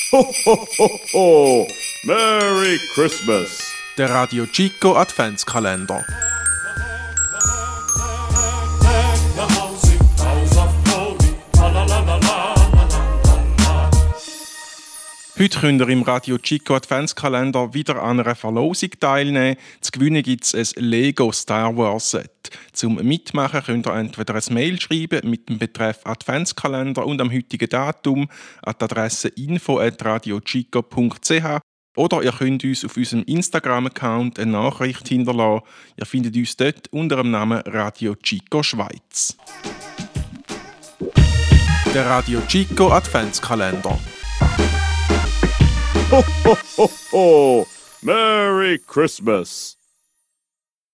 Ho, ho, ho, ho! Merry Christmas! Der Radio Chico Adventskalender. Heute könnt ihr im Radio Chico Adventskalender wieder an einer Verlosung teilnehmen. Zu gewinnen gibt es ein Lego Star Wars Set. Zum Mitmachen könnt ihr entweder ein Mail schreiben mit dem Betreff Adventskalender und am heutigen Datum an die Adresse info@radiochico.ch oder ihr könnt uns auf unserem Instagram-Account eine Nachricht hinterlassen. Ihr findet uns dort unter dem Namen Radio Chico Schweiz. Der Radio Chico Adventskalender. Ho, ho, ho, ho! Merry Christmas!